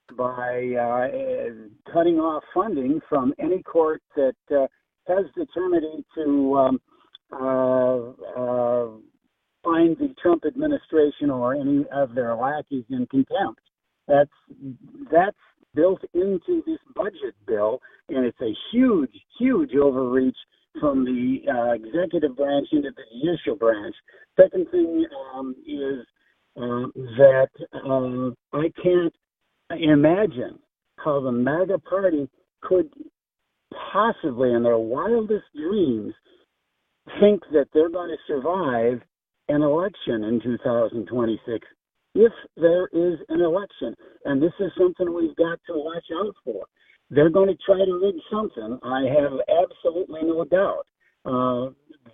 by uh, cutting off funding from any court that uh, has determined to um, uh, uh, find the Trump administration or any of their lackeys in contempt. That's that's built into this budget bill, and it's a huge, huge overreach from the uh, executive branch into the judicial branch. Second thing um, is uh, that uh, I can't imagine how the MAGA party could possibly, in their wildest dreams, think that they're going to survive an election in two thousand twenty-six if there is an election. And this is something we've got to watch out for. They're going to try to rig something. I have absolutely no doubt. Uh,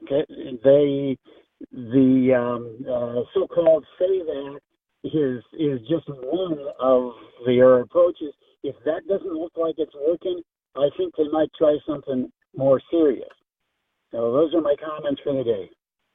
they, the um, uh, so-called say that is is just one of their approaches. If that doesn't look like it's working, I think they might try something more serious. So those are my comments for the day.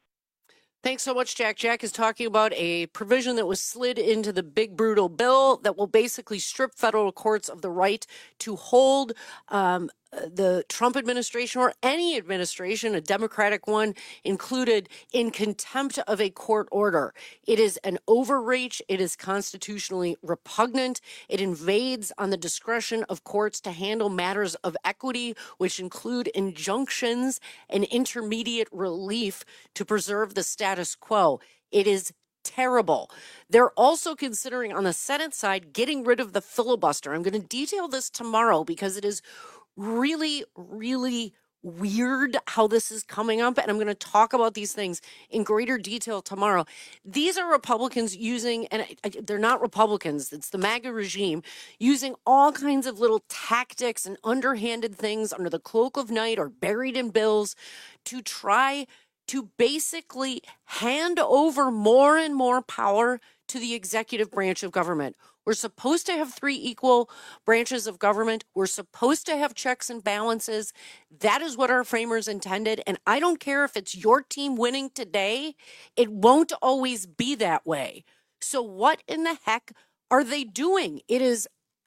Thanks so much, Jack. Jack is talking about a provision that was slid into the big brutal bill that will basically strip federal courts of the right to hold um, the Trump administration or any administration, a Democratic one included, in contempt of a court order. It is an overreach. It is constitutionally repugnant. It invades on the discretion of courts to handle matters of equity, which include injunctions and intermediate relief to preserve the status quo. It is terrible. They're also considering on the Senate side getting rid of the filibuster. I'm going to detail this tomorrow because it is really, really weird how this is coming up, and I'm going to talk about these things in greater detail tomorrow. These are Republicans using, and I, I, they're not Republicans, it's the MAGA regime, using all kinds of little tactics and underhanded things under the cloak of night or buried in bills to try to basically hand over more and more power to the executive branch of government. We're supposed to have three equal branches of government. We're supposed to have checks and balances. That is what our framers intended. And I don't care if it's your team winning today, it won't always be that way. So what in the heck are they doing? It is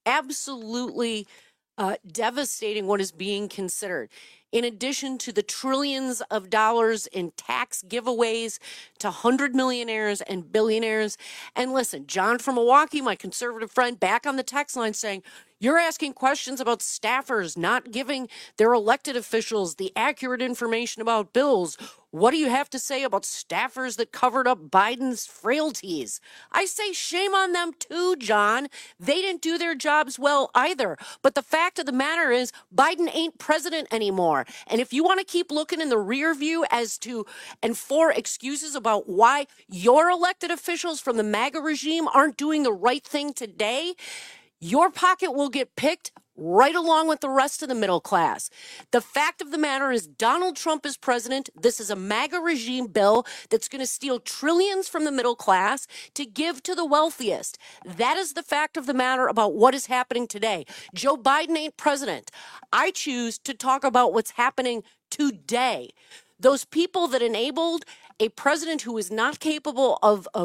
absolutely uh, devastating what is being considered. In addition to the trillions of dollars in tax giveaways to hundred millionaires and billionaires. And listen, John from Milwaukee, my conservative friend, back on the text line saying, you're asking questions about staffers not giving their elected officials the accurate information about bills. What do you have to say about staffers that covered up Biden's frailties? I say shame on them too, John. They didn't do their jobs well either. But the fact of the matter is Biden ain't president anymore. And if you want to keep looking in the rear view as to and for excuses about why your elected officials from the MAGA regime aren't doing the right thing today, your pocket will get picked right along with the rest of the middle class. The fact of the matter is Donald Trump is president. This is a MAGA regime bill that's going to steal trillions from the middle class to give to the wealthiest. That is the fact of the matter about what is happening today. Joe Biden ain't president. I choose to talk about what's happening today. Those people that enabled a president who is not capable of, of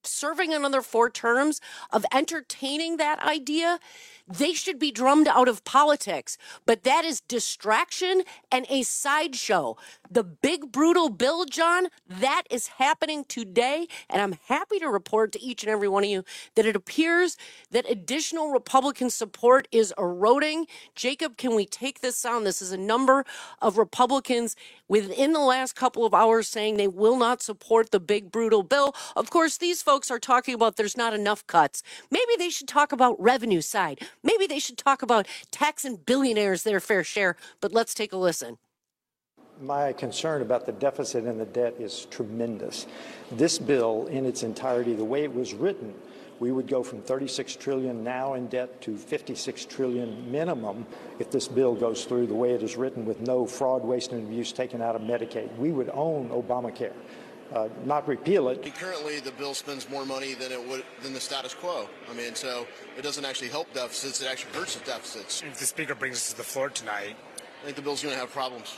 serving another four terms, of entertaining that idea, they should be drummed out of politics. But that is distraction and a sideshow. The big, brutal bill, John, that is happening today. And I'm happy to report to each and every one of you that it appears that additional Republican support is eroding. Jacob, can we take this sound? This is a number of Republicans within the last couple of hours saying they will not support the big, brutal bill. Of course, these folks are talking about there's not enough cuts. Maybe they should talk about revenue side. Maybe they should talk about taxing billionaires their fair share. But let's take a listen. My concern about the deficit and the debt is tremendous. This bill in its entirety, the way it was written, we would go from thirty-six trillion dollars now in debt to fifty-six trillion dollars minimum if this bill goes through the way it is written, with no fraud, waste, and abuse taken out of Medicaid. We would own Obamacare, uh, not repeal it. Currently, the bill spends more money than it would than the status quo. I mean, so it doesn't actually help deficits; it actually hurts the deficits. If the speaker brings us to the floor tonight, I think the bill's going to have problems.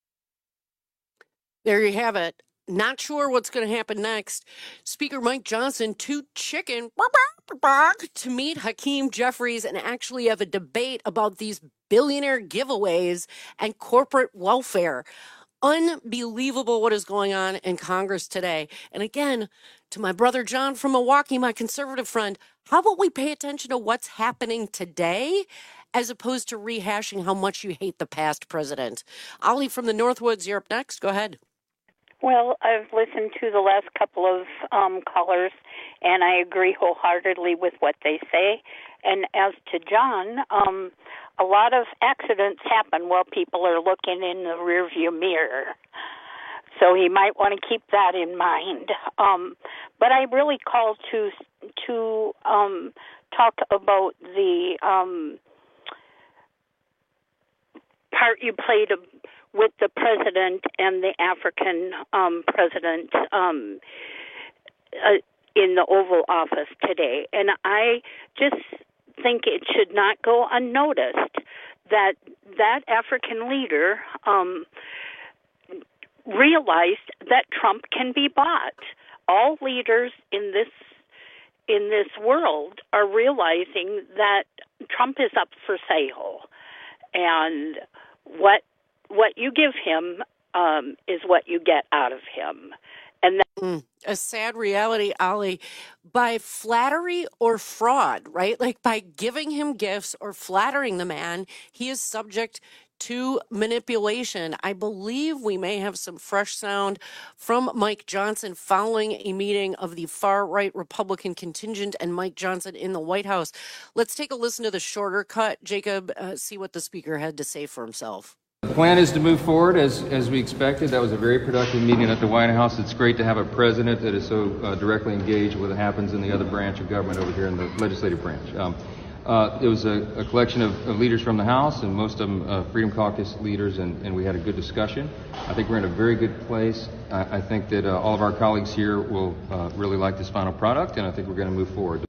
There you have it. Not sure what's going to happen next. Speaker Mike Johnson to chicken to meet Hakeem Jeffries and actually have a debate about these billionaire giveaways and corporate welfare. Unbelievable what is going on in Congress today. And again, to my brother John from Milwaukee, my conservative friend, how about we pay attention to what's happening today as opposed to rehashing how much you hate the past president? Ollie from the Northwoods, you're up next. Go ahead. Well, I've listened to the last couple of um, callers, and I agree wholeheartedly with what they say. And as to John, um, a lot of accidents happen while people are looking in the rearview mirror. So he might want to keep that in mind. Um, but I really call to to um, talk about the um, part you played with the president and the African um, president um, uh, in the Oval Office today. And I just think it should not go unnoticed that that African leader um, realized that Trump can be bought. All leaders in this in this world are realizing that Trump is up for sale, and what what you give him um, is what you get out of him. And that- mm, a sad reality, Ollie, by flattery or fraud, right? Like by giving him gifts or flattering the man, he is subject to manipulation. I believe we may have some fresh sound from Mike Johnson following a meeting of the far-right Republican contingent and Mike Johnson in the White House. Let's take a listen to the shorter cut. Jacob, uh, see what the speaker had to say for himself. The plan is to move forward as as we expected. That was a very productive meeting at the White House. It's great to have a president that is so uh, directly engaged with what happens in the other branch of government over here in the legislative branch. Um, uh, it was a, a collection of, of leaders from the House, and most of them uh, Freedom Caucus leaders, and, and we had a good discussion. I think we're in a very good place. I, I think that uh, all of our colleagues here will uh, really like this final product, and I think we're going to move forward.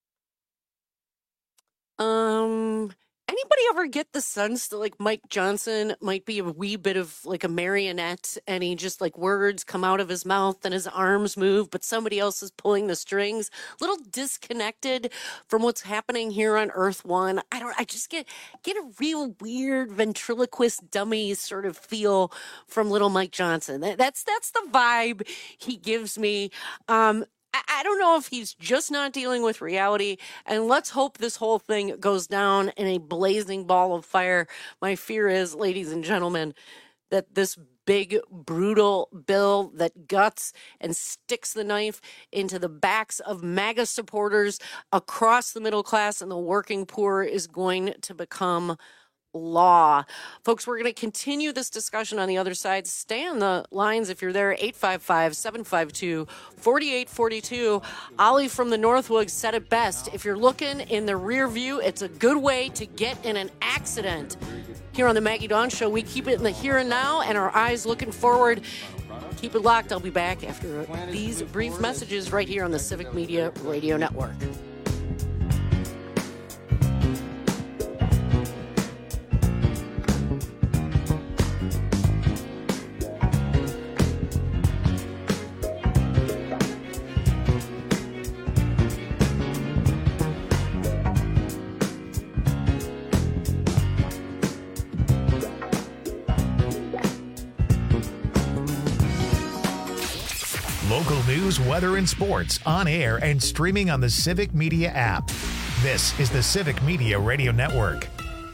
Um... Anybody ever get the sense that like Mike Johnson might be a wee bit of like a marionette, and he just like words come out of his mouth and his arms move, but somebody else is pulling the strings? A little disconnected from what's happening here on Earth One. I don't. I just get get a real weird ventriloquist dummy sort of feel from little Mike Johnson. That, that's that's the vibe he gives me. Um, I don't know if he's just not dealing with reality, and let's hope this whole thing goes down in a blazing ball of fire. My fear is, ladies and gentlemen, that this big, brutal bill that guts and sticks the knife into the backs of MAGA supporters across the middle class and the working poor is going to become law. Folks, we're going to continue this discussion on the other side. Stay on the lines if you're there. eight five five, seven five two, four eight four two. Ollie from the Northwoods said it best. If you're looking in the rear view, it's a good way to get in an accident. Here on the Maggie Dawn Show, we keep it in the here and now and our eyes looking forward. Keep it locked. I'll be back after these brief messages right here on the Civic Media Radio Network. Local news, weather, and sports on air and streaming on the Civic Media app. This is the Civic Media Radio Network.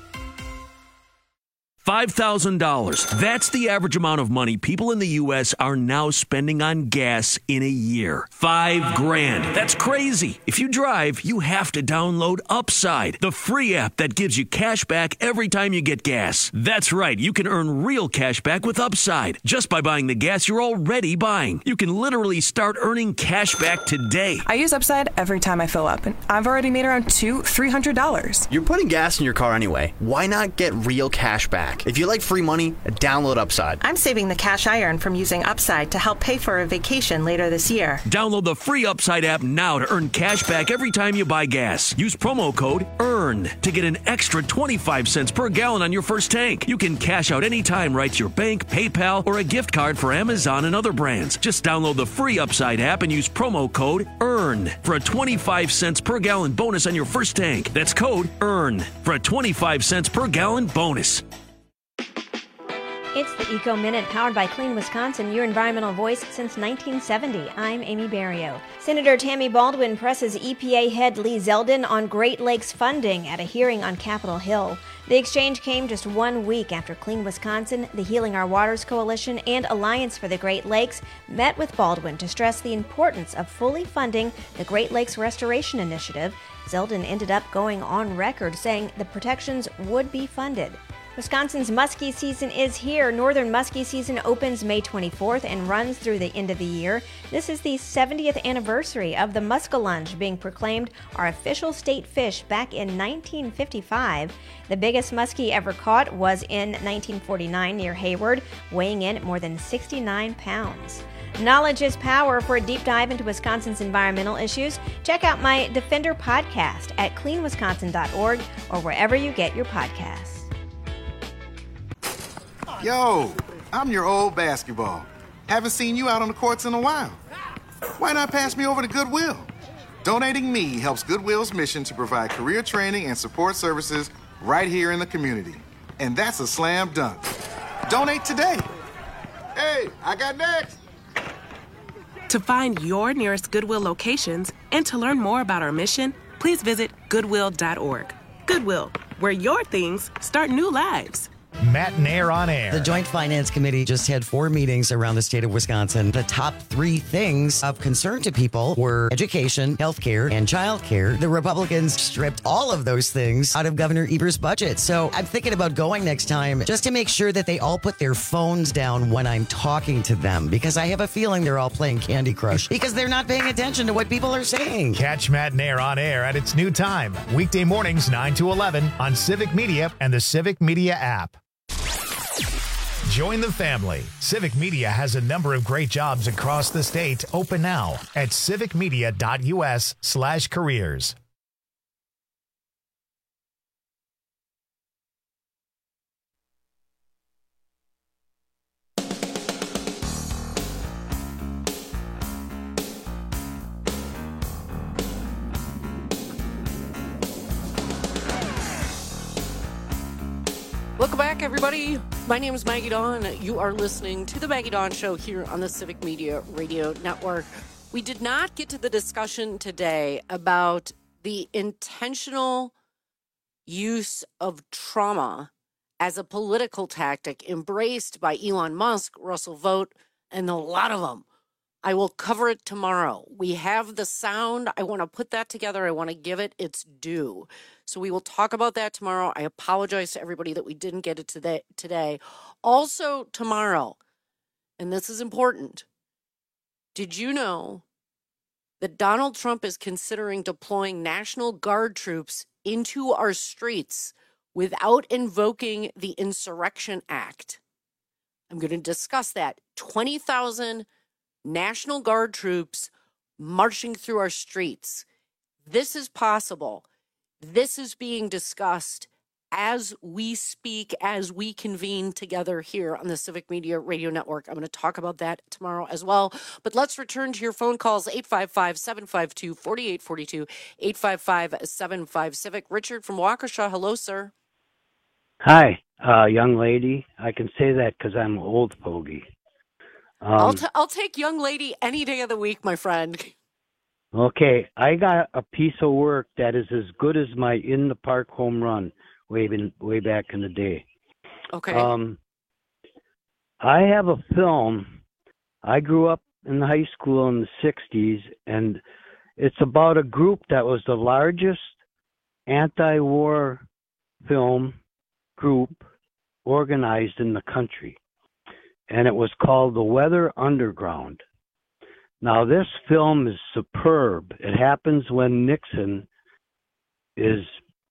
five thousand dollars. That's the average amount of money people in the U S are now spending on gas in a year. Five grand. That's crazy. If you drive, you have to download Upside, the free app that gives you cash back every time you get gas. That's right. You can earn real cash back with Upside just by buying the gas you're already buying. You can literally start earning cash back today. I use Upside every time I fill up, and I've already made around two, three hundred dollars. You're putting gas in your car anyway. Why not get real cash back? If you like free money, download Upside. I'm saving the cash I earn from using Upside to help pay for a vacation later this year. Download the free Upside app now to earn cash back every time you buy gas. Use promo code EARN to get an extra twenty-five cents per gallon on your first tank. You can cash out anytime right to your bank, PayPal, or a gift card for Amazon and other brands. Just download the free Upside app and use promo code EARN for a twenty-five cents per gallon bonus on your first tank. That's code EARN for a twenty-five cents per gallon bonus. It's the Eco Minute, powered by Clean Wisconsin, your environmental voice since nineteen seventy. I'm Amy Barrio. Senator Tammy Baldwin presses E P A head Lee Zeldin on Great Lakes funding at a hearing on Capitol Hill. The exchange came just one week after Clean Wisconsin, the Healing Our Waters Coalition, and Alliance for the Great Lakes met with Baldwin to stress the importance of fully funding the Great Lakes Restoration Initiative. Zeldin ended up going on record saying the protections would be funded. Wisconsin's muskie season is here. Northern muskie season opens May twenty-fourth and runs through the end of the year. This is the seventieth anniversary of the muskellunge being proclaimed our official state fish back in nineteen fifty-five. The biggest muskie ever caught was in nineteen forty-nine near Hayward, weighing in at more than sixty-nine pounds. Knowledge is power. For a deep dive into Wisconsin's environmental issues, check out my Defender podcast at clean wisconsin dot org or wherever you get your podcasts. Yo, I'm your old basketball. Haven't seen you out on the courts in a while. Why not pass me over to Goodwill? Donating me helps Goodwill's mission to provide career training and support services right here in the community. And that's a slam dunk. Donate today. Hey, I got next. To find your nearest Goodwill locations and to learn more about our mission, please visit goodwill dot org. Goodwill, where your things start new lives. Matt and Air on Air. The Joint Finance Committee just had four meetings around the state of Wisconsin. The top three things of concern to people were education, healthcare, and childcare. The Republicans stripped all of those things out of Governor Eber's budget. So I'm thinking about going next time just to make sure that they all put their phones down when I'm talking to them, because I have a feeling they're all playing Candy Crush because they're not paying attention to what people are saying. Catch Matt and Air on Air at its new time, weekday mornings nine to eleven on Civic Media and the Civic Media app. Join the family. Civic Media has a number of great jobs across the state open now at civicmedia.us slash careers. Welcome back, everybody. My name is Maggie Dawn. You are listening to The Maggie Dawn Show here on the Civic Media Radio Network. We did not get to the discussion today about the intentional use of trauma as a political tactic embraced by Elon Musk, Russell Vought, and a lot of them. I will cover it tomorrow. We have the sound. I want to put that together. I want to give it its due. So we will talk about that tomorrow. I apologize to everybody that we didn't get it today. today. Also tomorrow, and this is important, did you know that Donald Trump is considering deploying National Guard troops into our streets without invoking the Insurrection Act? I'm going to discuss that. twenty thousand National Guard troops marching through our streets. This is possible. This is being discussed as we speak, as we convene together here on the Civic Media Radio Network. I'm going to talk about that tomorrow as well. But let's return to your phone calls, eight five five, seven five two, four eight four two, eight five five, seven five, Civic. Richard from Waukesha. Hello, sir. Hi, uh, young lady. I can say that because I'm an old fogey. Um, I'll t- I'll take young lady any day of the week, my friend. okay, I got a piece of work that is as good as my in the park home run way in, way back in the day. Okay. Um, I have a film. I grew up in high school in the sixties, and it's about a group that was the largest anti-war film group organized in the country, and it was called The Weather Underground. Now, this film is superb. It happens when Nixon is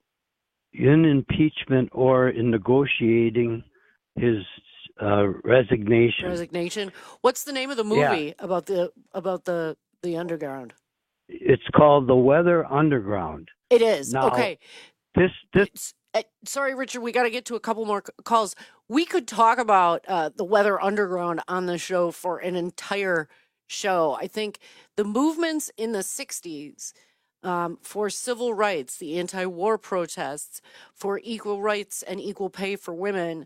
in impeachment or in negotiating his uh, resignation. Resignation. What's the name of the movie yeah. about the about the the underground? It's called The Weather Underground. It is. Now, okay. This this. Uh, sorry, Richard. We got to get to a couple more c- calls. We could talk about uh, the Weather Underground on the show for an entire show. I think the movements in the sixties um, for civil rights, the anti-war protests, for equal rights and equal pay for women,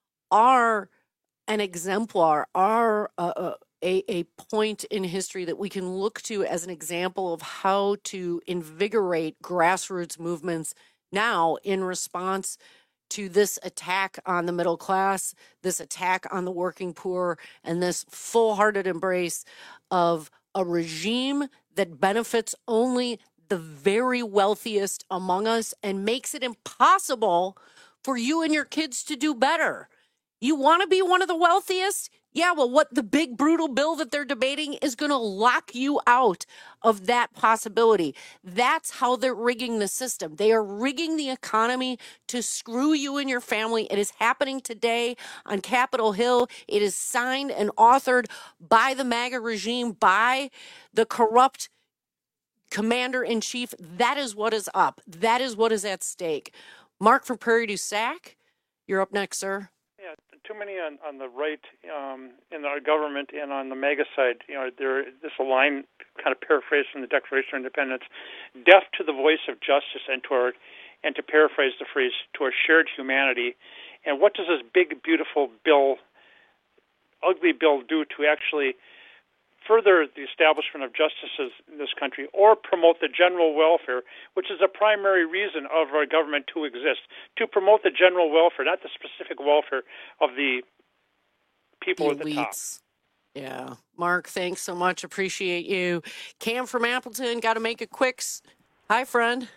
are an exemplar, are a, a, a point in history that we can look to as an example of how to invigorate grassroots movements now in response to this attack on the middle class, this attack on the working poor, and this full-hearted embrace of a regime that benefits only the very wealthiest among us and makes it impossible for you and your kids to do better. You want to be one of the wealthiest? Yeah, well, what the big brutal bill that they're debating is going to lock you out of that possibility. That's how they're rigging the system. They are rigging the economy to screw you and your family. It is happening today on Capitol Hill. It is signed and authored by the MAGA regime, by the corrupt commander-in-chief. That is what is up. That is what is at stake. Mark from Prairie du Sac, you're up next, sir. Yeah, too many on, on the right um, in our government and on the MAGA side. You know, there this line kind of paraphrased from the Declaration of Independence: "Deaf to the voice of justice and to our, and to paraphrase the phrase, to our shared humanity." And what does this big, beautiful bill, ugly bill, do to actually further the establishment of justices in this country, or promote the general welfare, which is a primary reason of our government to exist, to promote the general welfare, not the specific welfare of the people the at the top. Yeah. Mark, thanks so much. Appreciate you. Cam from Appleton, got to make it quick. Hi, friend.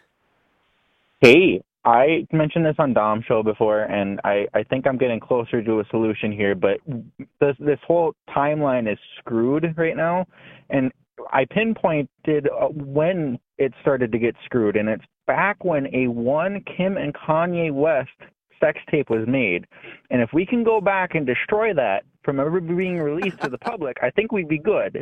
Hey, I mentioned this on Dom's show before, and I, I think I'm getting closer to a solution here, but this this whole timeline is screwed right now, and I pinpointed when it started to get screwed, and it's back when a one Kim and Kanye West sex tape was made, and if we can go back and destroy that from ever being released to the public, I think we'd be good.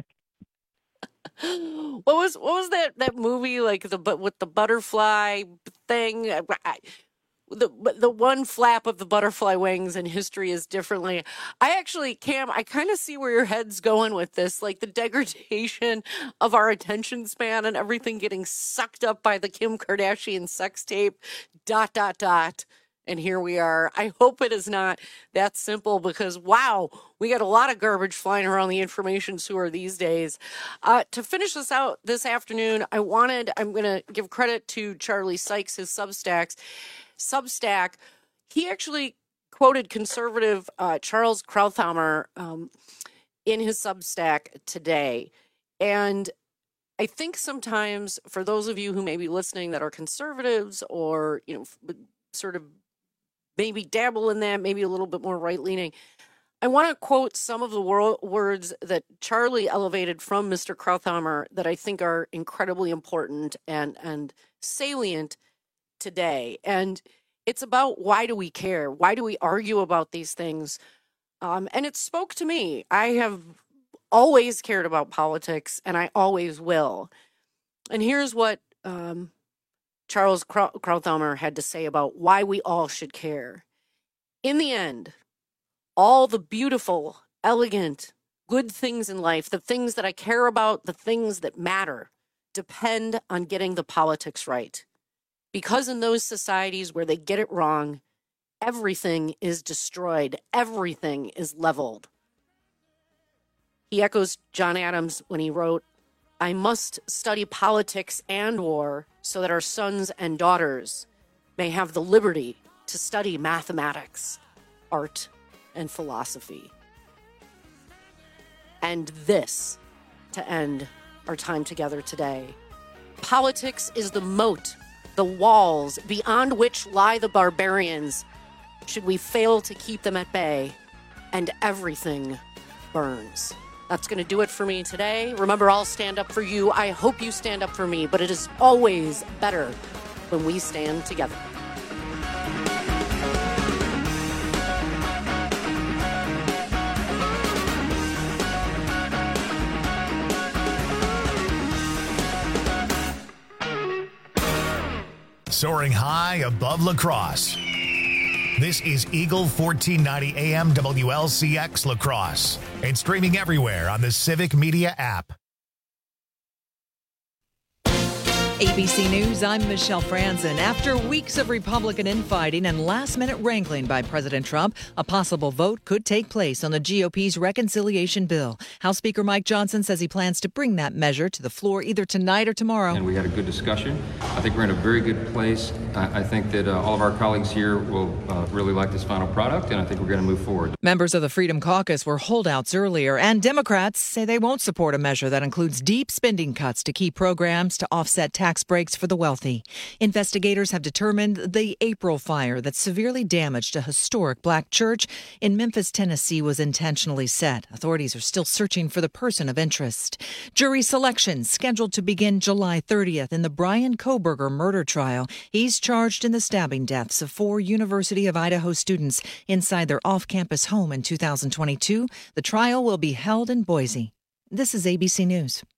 What was what was that, that movie like the but with the butterfly thing? I, the the one flap of the butterfly wings and history is differently. I actually, Cam, I kind of see where your head's going with this, like the degradation of our attention span and everything getting sucked up by the Kim Kardashian sex tape. Dot dot dot. And here we are. I hope it is not that simple because, wow, we got a lot of garbage flying around the information sewer these days. Uh, to finish this out this afternoon, I wanted, I'm going to give credit to Charlie Sykes, his Substacks. Substack, he actually quoted conservative uh, Charles Krauthammer um, in his Substack today. And I think sometimes for those of you who may be listening that are conservatives or, you know, sort of maybe dabble in that, maybe a little bit more right-leaning, I want to quote some of the wor- words that Charlie elevated from Mister Krauthammer that I think are incredibly important and, and salient today. And it's about why do we care? Why do we argue about these things? Um, and it spoke to me. I have always cared about politics, and I always will. And here's what um, Charles Krauthammer had to say about why we all should care. In the end, all the beautiful, elegant, good things in life, the things that I care about, the things that matter, depend on getting the politics right. Because in those societies where they get it wrong, everything is destroyed, everything is leveled. He echoes John Adams when he wrote, "I must study politics and war so that our sons and daughters may have the liberty to study mathematics, art, and philosophy." And this to end our time together today. Politics is the moat, the walls beyond which lie the barbarians, should we fail to keep them at bay, and everything burns. That's going to do it for me today. Remember, I'll stand up for you. I hope you stand up for me, but it is always better when we stand together. Soaring high above La Crosse. This is Eagle fourteen ninety A M W L C X La Crosse and streaming everywhere on the Civic Media app. A B C News, I'm Michelle Franzen. After weeks of Republican infighting and last-minute wrangling by President Trump, a possible vote could take place on the G O P's reconciliation bill. House Speaker Mike Johnson says he plans to bring that measure to the floor either tonight or tomorrow. And we had a good discussion. I think we're in a very good place. I, I think that uh, all of our colleagues here will uh, really like this final product, and I think we're going to move forward. Members of the Freedom Caucus were holdouts earlier, and Democrats say they won't support a measure that includes deep spending cuts to key programs to offset tax Tax breaks for the wealthy. Investigators have determined the April fire that severely damaged a historic black church in Memphis, Tennessee was intentionally set. Authorities are still searching for the person of interest. Jury selection scheduled to begin July thirtieth in the Brian Kohberger murder trial. He's charged in the stabbing deaths of four University of Idaho students inside their off-campus home in two thousand twenty-two. The trial will be held in Boise. This is A B C News.